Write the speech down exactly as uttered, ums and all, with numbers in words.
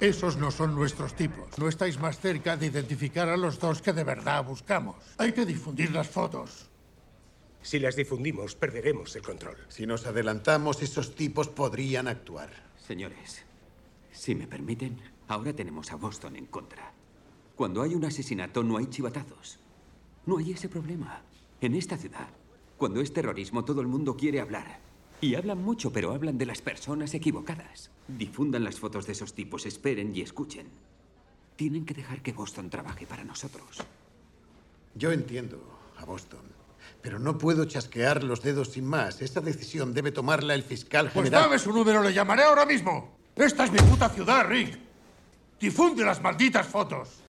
Esos no son nuestros tipos. No estáis más cerca de identificar a los dos que de verdad buscamos. Hay que difundir las fotos. Si las difundimos, perderemos el control. Si nos adelantamos, esos tipos podrían actuar. Señores, si me permiten, ahora tenemos a Boston en contra. Cuando hay un asesinato no hay chivatazos. No hay ese problema. En esta ciudad, cuando es terrorismo, todo el mundo quiere hablar. Y hablan mucho, pero hablan de las personas equivocadas. Difundan las fotos de esos tipos, esperen y escuchen. Tienen que dejar que Boston trabaje para nosotros. Yo entiendo a Boston, pero no puedo chasquear los dedos sin más. Esa decisión debe tomarla el fiscal Pues general. dame su número, le llamaré ahora mismo. Esta es mi puta ciudad, Rick. Difunde las malditas fotos.